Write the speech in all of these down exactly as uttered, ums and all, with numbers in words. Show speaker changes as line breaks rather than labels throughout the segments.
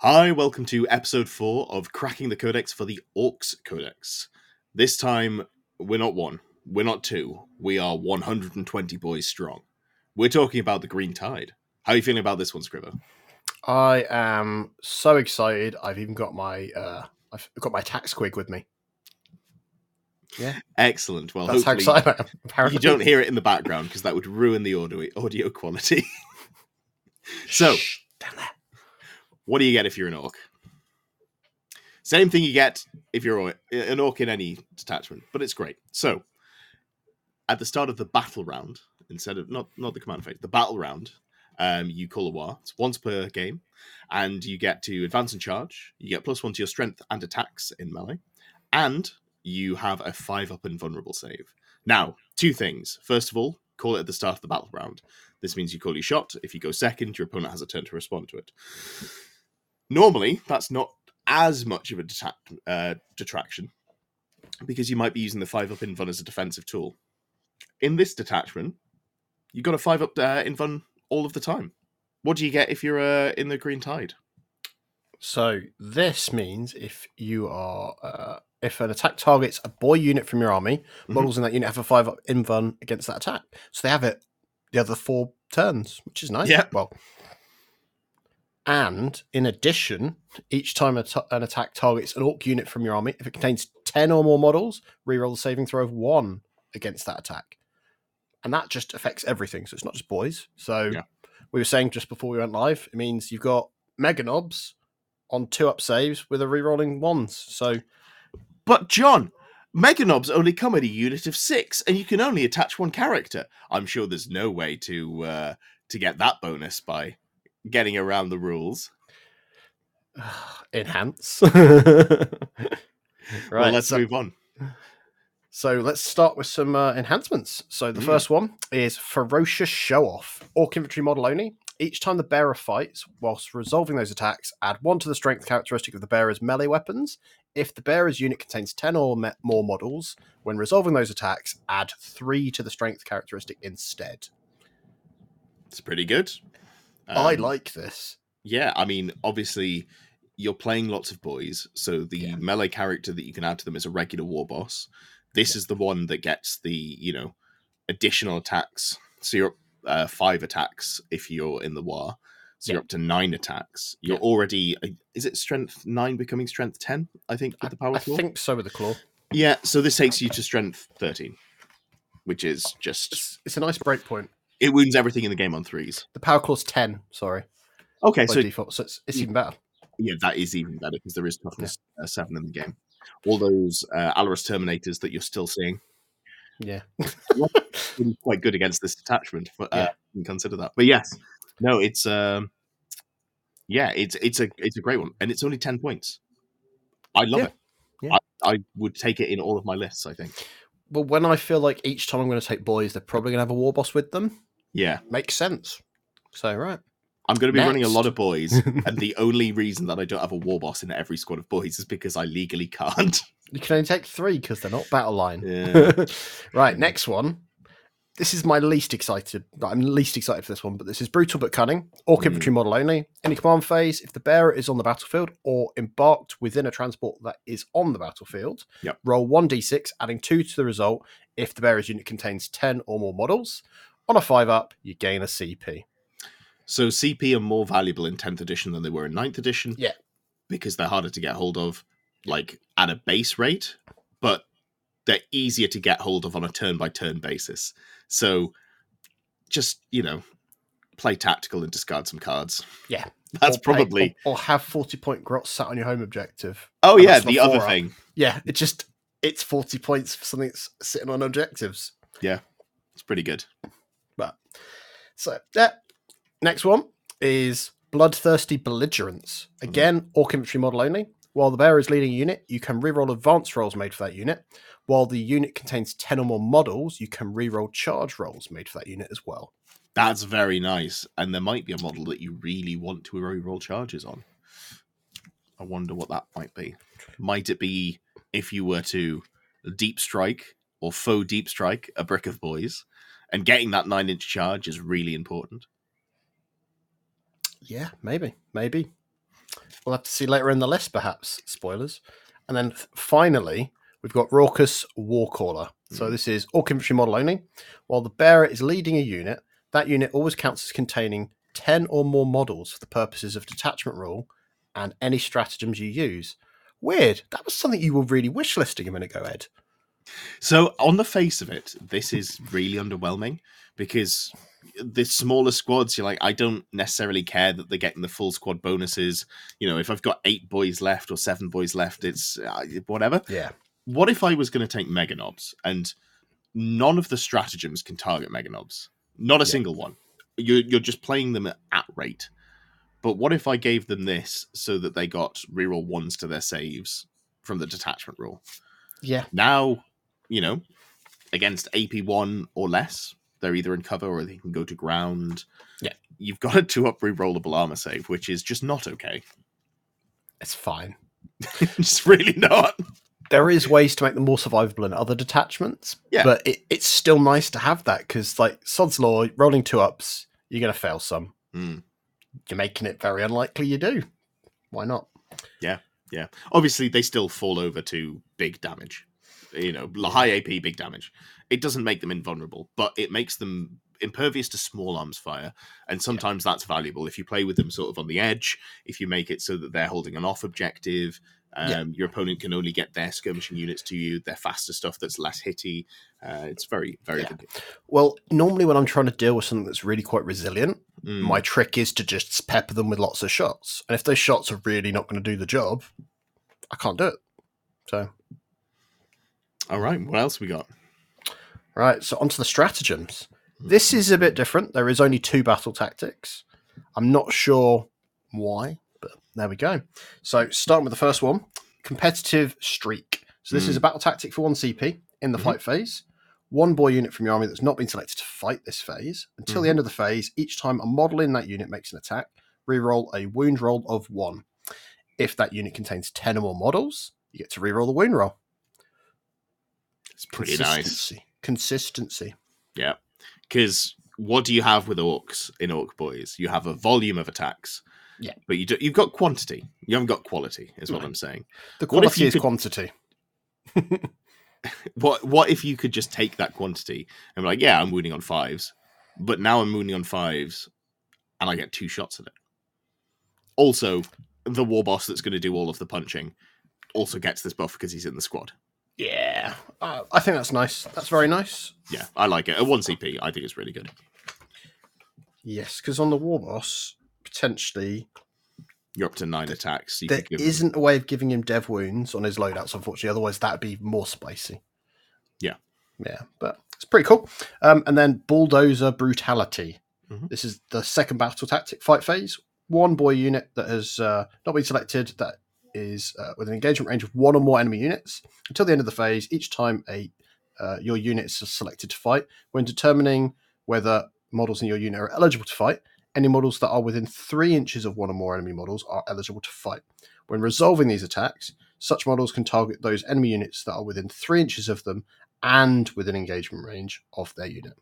Hi, welcome to episode four of Cracking the Codex for the Orcs Codex. This time, we're not one, we're not two, we are one hundred twenty boys strong. We're talking about the Green Tide. How are you feeling about this one, Scriver?
I am so excited. I've even got my uh, I've got my tax quig with me. Yeah,
Excellent. Well,
that's how
hopefully
excited I am. Apparently,
you don't hear it in the background because that would ruin the audio audio quality. So,
Shh, down there.
what do you get if you're an orc? Same thing you get if you're an orc in any detachment, but it's great. So, at the start of the battle round, instead of not not the command phase, the battle round, um, you call a war. It's once per game, and you get to advance and charge. You get plus one to your strength and attacks in melee, and you have a five up and vulnerable save. Now, two things. First of all, call it at the start of the battle round. This means you call your shot. If you go second, your opponent has a turn to respond to it. Normally, that's not as much of a deta- uh, detraction, because you might be using the five up invuln as a defensive tool. In this detachment, you got a five up uh, invuln all of the time. What do you get if you're uh, in the Green Tide?
So this means if you are uh, if an attack targets a boy unit from your army,
Mm-hmm.
models in that unit have a five up invuln against that attack. So they have it the other four turns, which is nice.
Yeah.
Well, and in addition, each time a t- an attack targets an orc unit from your army, if it contains ten or more models, reroll the saving throw of one against that attack. And that just affects everything. So it's not just boys. So
Yeah.
we were saying just before we went live, it means you've got Mega Knobs on two up saves with a rerolling ones. So,
But John, Mega Knobs only come at a unit of six, and you can only attach one character. I'm sure there's no way to uh, to get that bonus by getting around the rules.
enhance. Right.
Well, let's
so,
move on.
So let's start with some uh, enhancements. So the
Mm.
first one is Ferocious Show Off. Orc infantry model only. Each time the bearer fights, whilst resolving those attacks, add one to the strength characteristic of the bearer's melee weapons. If the bearer's unit contains ten or me- more models, when resolving those attacks, add three to the strength characteristic instead.
It's pretty good.
I
Um,
like this.
Yeah, I mean, obviously, you're playing lots of boys, so the
Yeah.
melee character that you can add to them is a regular war boss. This
Yeah.
is the one that gets the, you know, additional attacks. So you're up uh, five attacks if you're in the war. So
Yeah.
you're up to nine attacks. You're
Yeah.
already, is it strength nine becoming strength ten, I think, with the power
I
claw?
think so with the claw.
Yeah, so this takes you to strength thirteen, which is just,
It's, it's a nice break point.
it wounds everything in the game on threes.
The power claw's ten, sorry,
Okay,
by
so
default. So it's, it's even better.
yeah, that is even better because there is toughness uh, seven in the game. All those uh, Alaris Terminators that you're still seeing,
Yeah.
really quite good against this detachment. But uh,
Yeah.
you can consider that. But yes, no, it's um, yeah, it's it's a it's a great one, and it's only ten points. I love
Yeah.
it.
Yeah.
I, I would take it in all of my lists. I think.
Well, when I feel like each time I'm going to take boys, they're probably going to have a war boss with them.
Yeah,
Makes sense. So, right.
I'm going to be running a
Next.
lot of boys, and the only reason that I don't have a war boss in every squad of boys is because I legally can't.
You can only take three because they're not battle line.
Yeah.
Right, next one. This is my least excited. I'm least excited for this one, but this is Brutal but Cunning. Orc
Mm.
infantry model only. Any command phase, if the bearer is on the battlefield or embarked within a transport that is on the battlefield,
Yep.
roll one d six, adding two to the result if the bearer's unit contains ten or more models. On a five up, you gain a C P.
So C P are more valuable in tenth edition than they were in ninth edition.
Yeah.
Because they're harder to get hold of, like, at a base rate, but they're easier to get hold of on a turn-by-turn basis. So just, you know, play tactical and discard some cards.
Yeah.
That's
Or pay-
probably...
or, or have forty point grots sat on your home objective.
Oh,
And
yeah,
that's
the
the
other
four up.
thing.
Yeah, it just it's forty points for something that's sitting on objectives.
Yeah, it's pretty good.
But so yeah, next one is Bloodthirsty Belligerents. Again, Orc infantry model only. While the bearer is leading a unit, you can reroll advance rolls made for that unit. While the unit contains ten or more models, you can reroll charge rolls made for that unit as well.
That's very nice. And there might be a model that you really want to reroll charges on. I wonder what that might be. Might it be if you were to deep strike or faux deep strike a brick of boys, and getting that nine inch charge is really important?
Yeah, maybe, maybe. We'll have to see later in the list, perhaps. Spoilers. And then finally, we've got Raucous Warcaller. So this is Orc Infantry model only. While the bearer is leading a unit, that unit always counts as containing ten or more models for the purposes of detachment rule and any stratagems you use. Weird. That was something you were really wish listing a minute ago, Ed.
So on the face of it, this is really underwhelming because the smaller squads, you're like, I don't necessarily care that they're getting the full squad bonuses. You know, if I've got eight boys left or seven boys left, it's uh, whatever.
Yeah.
What if I was going to take Mega Knobs and none of the stratagems can target Mega Knobs? Not a
Yeah.
single one. You're, you're just playing them at, at rate. But what if I gave them this so that they got reroll ones to their saves from the detachment rule?
Yeah.
Now, you know, against A P one or less, they're either in cover or they can go to ground.
Yeah.
You've got a two-up rerollable armor save, which is just not okay.
It's fine.
It's really not.
There is ways to make them more survivable in other detachments,
Yeah.
but it, it's still nice to have that because, like, Sod's Law, rolling two ups, you're going to fail some.
Mm.
You're making it very unlikely you do. Why not?
Yeah, yeah. Obviously, they still fall over to big damage. You know, high A P, big damage. It doesn't make them invulnerable, but it makes them impervious to small arms fire, and sometimes yeah. that's valuable if you play with them sort of on the edge. If you make it so that they're holding an off objective, um, yeah. your opponent can only get their skirmishing units to you, their faster stuff that's less hitty. Uh, it's very, very
yeah.
good.
Well, normally when I'm trying to deal with something that's really quite resilient,
mm.
my trick is to just pepper them with lots of shots. And if those shots are really not going to do the job, I can't do it. So,
all right, what else we got?
Right, so onto the stratagems. This is a bit different. There is only two battle tactics. I'm not sure why, but there we go. So starting with the first one, competitive streak. So this mm. is a battle tactic for one C P in the mm-hmm. fight phase. One boy unit from your army that's not been selected to fight this phase. Until mm-hmm. the end of the phase, each time a model in that unit makes an attack, reroll a wound roll of one. If that unit contains ten or more models, you get to reroll the wound roll.
It's pretty nice.
Consistency.
Yeah. Because what do you have with orcs in Orc Boys? You have a volume of attacks.
Yeah.
But you do, you've got quantity. You haven't got quality, is what
right.
I'm saying.
The quality is could, quantity.
what What if you could just take that quantity and be like, yeah, I'm wounding on fives, but now I'm wounding on fives and I get two shots at it. Also, the war boss that's going to do all of the punching also gets this buff because he's in the squad.
Yeah, uh, I think that's nice. That's very nice.
Yeah, I like it. At one C P, I think it's really good.
Yes, because on the war boss, potentially...
You're up to nine attacks.
So there isn't him... a way of giving him dev wounds on his loadouts, unfortunately. Otherwise, that would be more spicy.
Yeah.
Yeah, but it's pretty cool. Um, and then Bulldozer Brutality.
Mm-hmm.
This is the second battle tactic fight phase. One boy unit that has uh, not been selected that is uh, with an engagement range of one or more enemy units. Until the end of the phase, each time a uh, your unit is selected to fight, when determining whether models in your unit are eligible to fight, any models that are within three inches of one or more enemy models are eligible to fight. When resolving these attacks, such models can target those enemy units that are within three inches of them and within engagement range of their unit.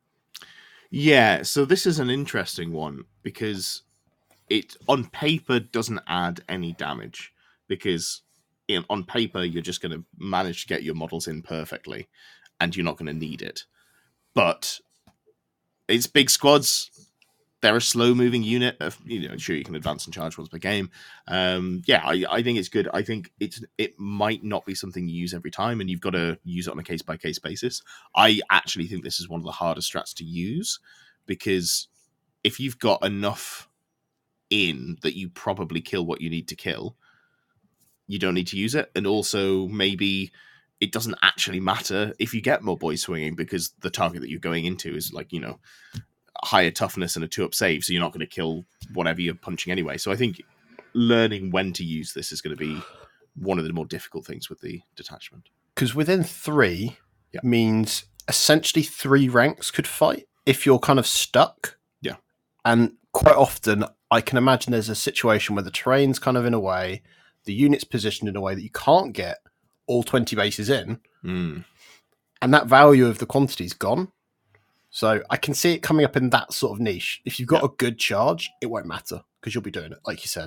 Yeah, so this is an interesting one because it on paper doesn't add any damage. Because in, on paper, you're just going to manage to get your models in perfectly, and you're not going to need it. But it's big squads. They're a slow-moving unit. Of, you know, sure, you can advance and charge once per game. Um, yeah, I, I think it's good. I think it's it might not be something you use every time, and you've got to use it on a case-by-case basis. I actually think this is one of the hardest strats to use, because if you've got enough in that you probably kill what you need to kill, you don't need to use it. And also maybe it doesn't actually matter if you get more boys swinging because the target that you're going into is like, you know, higher toughness and a two up save. So you're not going to kill whatever you're punching anyway. So I think learning when to use this is going to be one of the more difficult things with the detachment.
Because within three
yeah.
means essentially three ranks could fight if you're kind of stuck.
Yeah.
And quite often I can imagine there's a situation where the terrain's kind of in a way, the unit's positioned in a way that you can't get all twenty bases in.
Mm.
And that value of the quantity is gone. So I can see it coming up in that sort of niche. If you've got
yeah.
a good charge, it won't matter because you'll be doing it, like you said.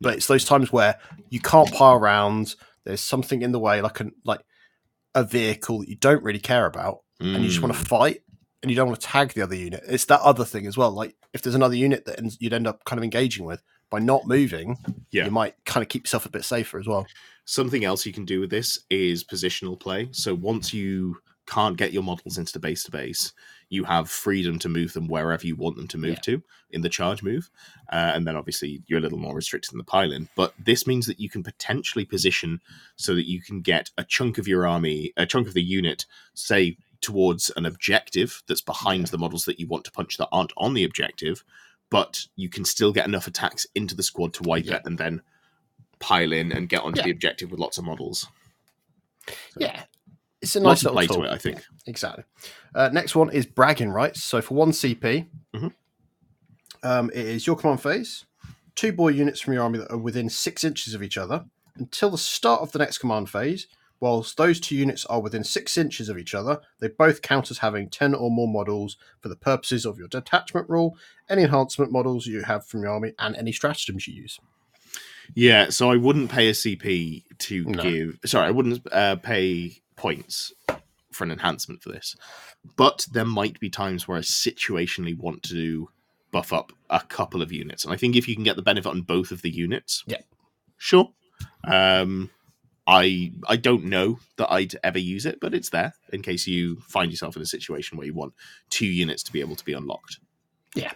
But
Yeah.
it's those times where you can't pile around. There's something in the way, like a like a vehicle that you don't really care about,
Mm.
and you just want to fight, and you don't want to tag the other unit. It's that other thing as well. Like if there's another unit that ends, you'd end up kind of engaging with by not moving,
Yeah.
you might kind of keep yourself a bit safer as well.
Something else you can do with this is positional play. So once you can't get your models into the base to base, you have freedom to move them wherever you want them to move
Yeah.
to in the charge move. Uh, and then obviously you're a little more restricted in the pile-in. But this means that you can potentially position so that you can get a chunk of your army, a chunk of the unit, say, towards an objective that's behind
Yeah.
the models that you want to punch that aren't on the objective, but you can still get enough attacks into the squad to wipe
Yeah.
it and then pile in and get onto
Yeah.
the objective with lots of models. So,
Yeah. It's a
lots
nice
of
little
play
tool.
to it, I think.
Yeah, exactly. Uh, next one is bragging rights. So for one C P,
Mhm.
um, it is your command phase. Two boy units from your army that are within six inches of each other until the start of the next command phase. Whilst those two units are within six inches of each other, they both count as having ten or more models for the purposes of your detachment rule, any enhancement models you have from your army, and any stratagems you use.
Yeah, so I wouldn't pay a C P to
No.
give... Sorry, I wouldn't uh, pay points for an enhancement for this. But there might be times where I situationally want to buff up a couple of units. And I think if you can get the benefit on both of the units,
Yeah.
sure. Um, I I don't know that I'd ever use it, but it's there in case you find yourself in a situation where you want two units to be able to be unlocked.
Yeah.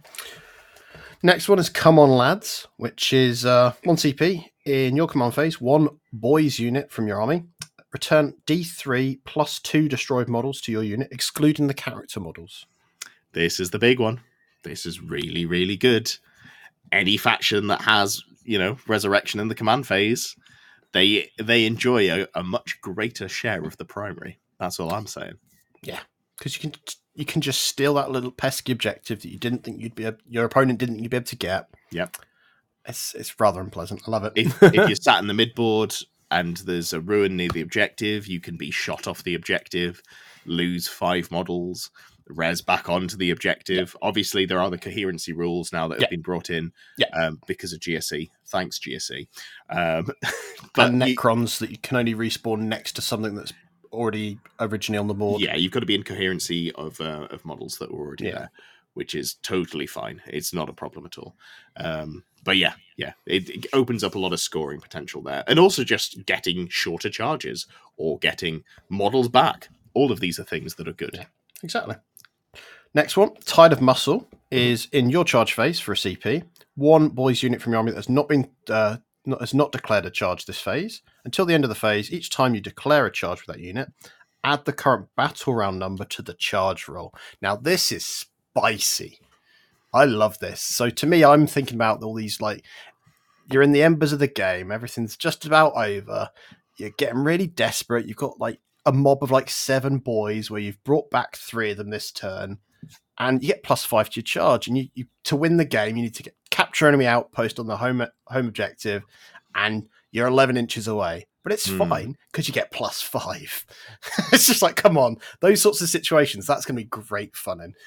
Next one is Come On Lads, which is uh, one C P. In your command phase, one boys unit from your army. Return D three plus two destroyed models to your unit, excluding the character models.
This is the big one. This is really, really good. Any faction that has, you know, resurrection in the command phase, they they enjoy a, a much greater share of the primary. That's all I'm saying.
Yeah, because you can you can just steal that little pesky objective that you didn't think you'd be able, your opponent didn't think you'd be able to get.
Yep.
It's it's rather unpleasant. I love it.
If, if you're sat in the midboard and there's a ruin near the objective, you can be shot off the objective, lose five models, res back onto the objective. Yep. Obviously, there are the coherency rules now that have
yep.
been brought in
yep.
um, because of G S E. Thanks, G S E. Um, but
and Necrons you, that you can only respawn next to something that's already originally on the board.
Yeah, you've got to be in coherency of uh, of models that were already yeah. there, which is totally fine. It's not a problem at all. Um, but yeah, yeah, it, it opens up a lot of scoring potential there. And also just getting shorter charges or getting models back. All of these are things that are good.
Yeah, exactly. Next one, Tide of Muscle, is in your charge phase for a C P. One boys unit from your army that has not been uh, not, has not declared a charge this phase. Until the end of the phase, each time you declare a charge with that unit, add the current battle round number to the charge roll. Now, this is spicy. I love this. So to me, I'm thinking about all these, like, you're in the embers of the game. Everything's just about over. You're getting really desperate. You've got, like, a mob of, like, seven boys where you've brought back three of them this turn. And you get plus five to your charge. And you, you to win the game, you need to get capture enemy outpost on the home home objective. And you're eleven inches away. But it's mm. fine because you get plus five. It's just like, come on. Those sorts of situations, that's going to be great fun in.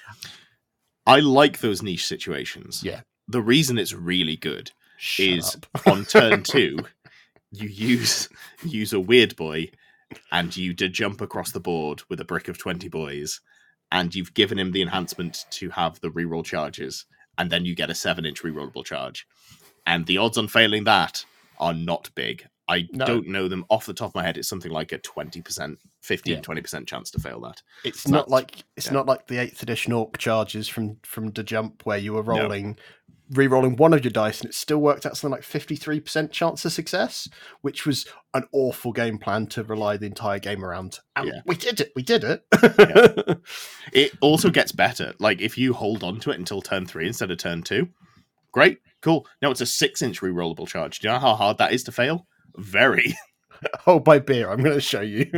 I like those niche situations.
Yeah.
The reason it's really good
Shut
is
up.
on turn two, you use use a weird boy and you to jump across the board with a brick of twenty boys, and you've given him the enhancement to have the reroll charges, and then you get a seven inch rerollable charge. And the odds on failing that are not big. I no. don't know them off the top of my head. It's something like a twenty percent, fifteen, yeah. twenty percent chance to fail that.
It's
so
not like it's yeah. not like the eighth edition orc charges from from the jump where you were rolling, no. re-rolling one of your dice and it still worked out something like fifty-three percent chance of success, which was an awful game plan to rely the entire game around. And yeah. we did it. We did it.
yeah. It also gets better. Like if you hold on to it until turn three instead of turn two, great, cool. Now it's a six inch re-rollable charge. Do you know how hard that is to fail? Very.
Hold my beer. I'm going to show you.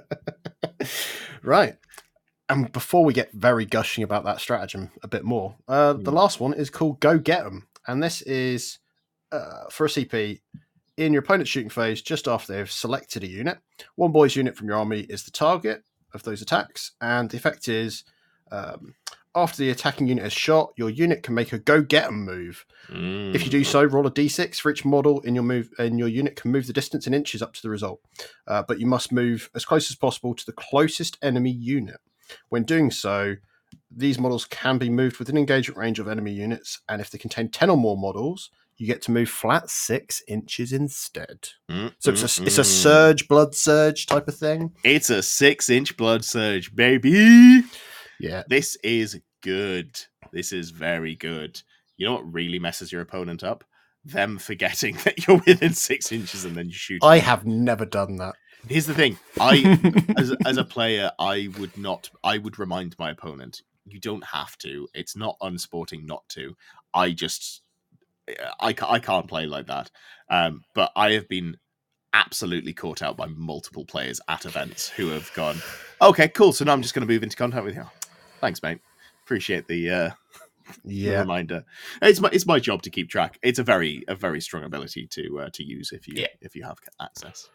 Right. And before we get very gushing about that stratagem a bit more, uh, mm. the last one is called Go Get 'em. And this is uh, for a C P in your opponent's shooting phase just after they've selected a unit. One boys unit from your army is the target of those attacks. And the effect is um, After the attacking unit is shot, your unit can make a go get 'em move.
Mm.
If you do so, roll a d six for each model in your move, and your unit can move the distance in inches up to the result. Uh, but you must move as close as possible to the closest enemy unit. When doing so, these models can be moved within engagement range of enemy units, and if they contain ten or more models, you get to move flat six inches instead.
Mm,
So it's
mm,
a it's a
mm.
surge, blood surge type of thing.
It's a six-inch blood surge, baby.
Yeah,
This is good. This is very good. You know what really messes your opponent up? Them forgetting that you're within six inches and then you shoot.
I
them.
have never done that.
Here's the thing. I, as as a player, I would not. I would remind my opponent. You don't have to. It's not unsporting not to. I just, I, ca- I can't play like that. Um, but I have been absolutely caught out by multiple players at events who have gone, okay, cool. So now I'm just going to move into contact with you. Thanks, mate. Appreciate the, uh,
Yeah.
the reminder. It's my it's my job to keep track. It's a very a very strong ability to uh, to use if you
Yeah.
if you have access.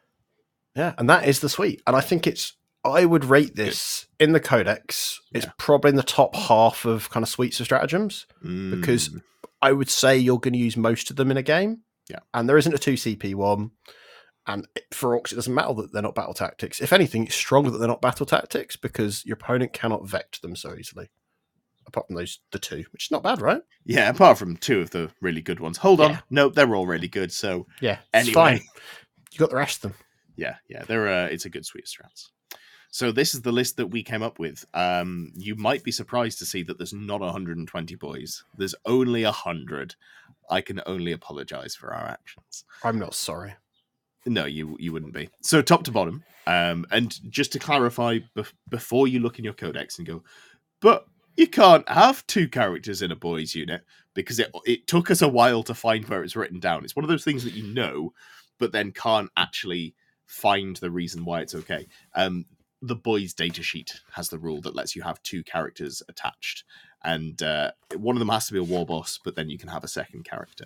Yeah, and that is the suite. And I think it's, I would rate this in the Codex, it's
Yeah.
probably in the top half of kind of suites of stratagems, because
Mm.
I would say you're going to use most of them in a game.
Yeah.
And there isn't a two C P one. And for Orcs, it doesn't matter that they're not battle tactics. If anything, it's stronger that they're not battle tactics because your opponent cannot vect them so easily. Apart from those, the two, which is not bad, right?
Yeah, apart from two of the really good ones. Hold on.
Yeah.
No, they're all really good. So
Yeah, it's
anyway.
fine. You got the rest of them.
Yeah, yeah, they're uh, it's a good suite of strats. So this is the list that we came up with. Um, you might be surprised to see that there's not one hundred twenty boys. There's only one hundred. I can only apologize for our actions.
I'm not sorry.
No, you you wouldn't be. So top to bottom, um, and just to clarify, bef- before you look in your codex and go, but you can't have two characters in a boys unit because it it took us a while to find where it's written down. It's one of those things that you know, but then can't actually find the reason why it's okay. Um, the boys data sheet has the rule that lets you have two characters attached, and uh, one of them has to be a war boss, but then you can have a second character.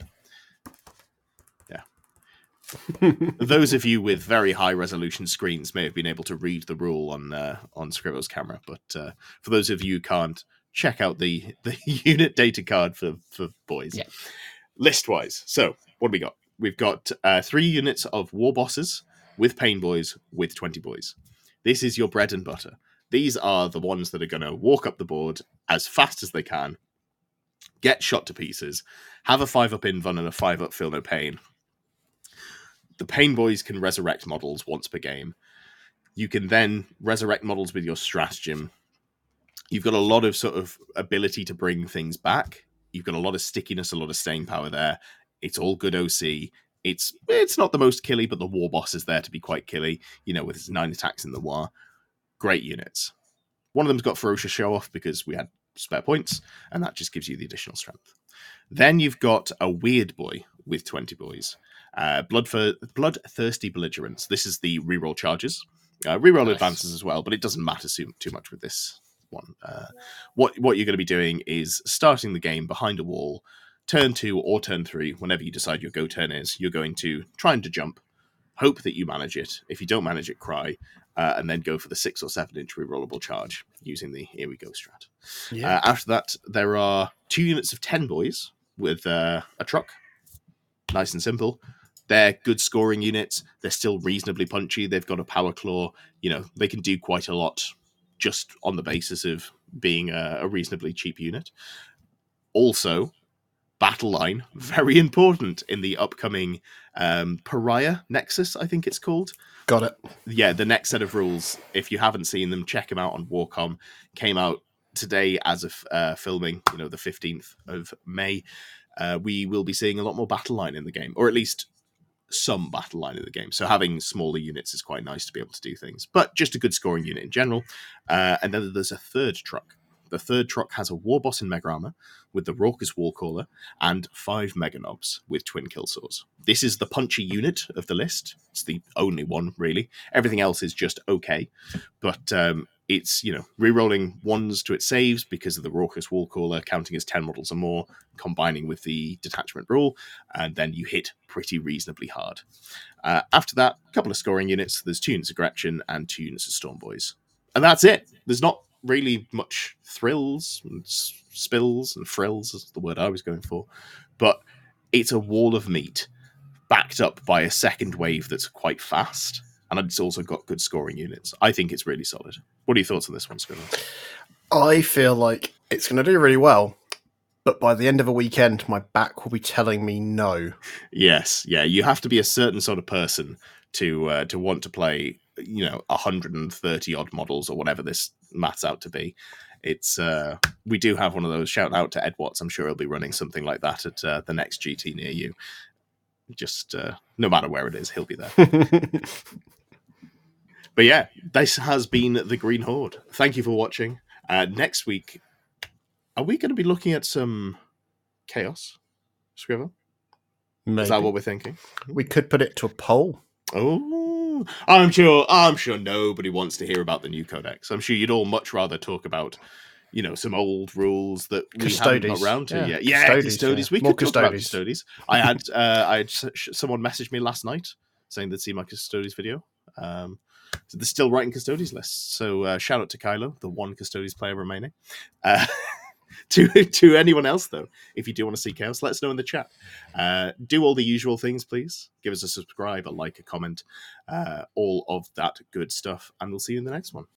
Those of you with very high resolution screens may have been able to read the rule on uh, on Scribbo's camera, but uh, for those of you who can't, check out the, the unit data card for, for boys.
Yeah.
List-wise, so what do we got? We've got uh, three units of war bosses with pain boys with twenty boys. This is your bread and butter. These are the ones that are going to walk up the board as fast as they can, get shot to pieces, have a five-up invuln and a five-up feel no pain. The Pain Boys can resurrect models once per game. You can then resurrect models with your stratagem. You've got a lot of sort of ability to bring things back. You've got a lot of stickiness, a lot of staying power there. It's all good O C. It's it's not the most killy, but the war boss is there to be quite killy, you know, with its nine attacks in the war. Great units. One of them's got Ferocious Show Off because we had spare points, and that just gives you the additional strength. Then you've got a Weird Boy with twenty boys. Uh, blood for Bloodthirsty Belligerents. This is the reroll charges. Uh, reroll
Nice.
advances as well, but it doesn't matter too, too much with this one. Uh, what, what you're going to be doing is starting the game behind a wall, turn two or turn three, whenever you decide your go turn is, you're going to try to jump, hope that you manage it. If you don't manage it, cry, uh, and then go for the six or seven inch rerollable charge using the Here We Go strat.
Yeah.
Uh, after that, there are two units of ten boys with uh, a truck. Nice and simple. They're good scoring units. They're still reasonably punchy. They've got a power claw. You know, they can do quite a lot just on the basis of being a, a reasonably cheap unit. Also, battle line, very important in the upcoming um, Pariah Nexus, I think it's called.
Got it.
Yeah, the next set of rules, if you haven't seen them, check them out on Warcom. Came out today as of uh, filming, you know, the fifteenth of May. Uh, we will be seeing a lot more battle line in the game, or at least some battle line in the game. So having smaller units is quite nice to be able to do things, but just a good scoring unit in general. Uh, and then there's a third truck. The third truck has a war boss in Mega Armor with the Raucous Warcaller and five Mega Knobs with twin kill saws. This is the punchy unit of the list. It's the only one, really. Everything else is just okay. But um, it's, you know, rerolling ones to its saves because of the Raucous Warcaller, counting as ten models or more, combining with the detachment rule, and then you hit pretty reasonably hard. Uh, after that, a couple of scoring units. There's two units of Gretchen and two units of Storm Boys. And that's it. There's not really much thrills and s- spills and frills is the word I was going for, but it's a wall of meat backed up by a second wave that's quite fast, and it's also got good scoring units. I think it's really solid. What are your thoughts on this one, Scribble?
I feel like it's going to do really well, but by the end of a weekend, my back will be telling me no.
Yes, yeah, you have to be a certain sort of person to uh, to want to play, you know, one hundred thirty odd models or whatever this maths out to be. It's uh, we do have one of those. Shout out to Ed Watts. I'm sure he'll be running something like that at uh, the next G T near you. Just uh, no matter where it is, he'll be there. But yeah, this has been the Green Horde. Thank you for watching. Uh, next week, are we going to be looking at some chaos, Scribble?
Maybe.
Is that what we're thinking?
We could put it to a poll.
Oh, I'm sure. I'm sure nobody wants to hear about the new codex. I'm sure you'd all much rather talk about, you know, some old rules that we haven't got around to
yeah.
yet. Yeah,
Custodes,
Custodes.
yeah.
We
More
could talk about
Custodes.
Custodes. I had, uh, I had someone message me last night saying they'd see my Custodes video. Um, so they're still writing Custodes lists. So uh, shout out to Kylo, the one Custodes player remaining. Uh, to to anyone else, though, if you do want to see chaos, let us know in the chat. Uh, do all the usual things, please. Give us a subscribe, a like, a comment, uh, all of that good stuff. And we'll see you in the next one.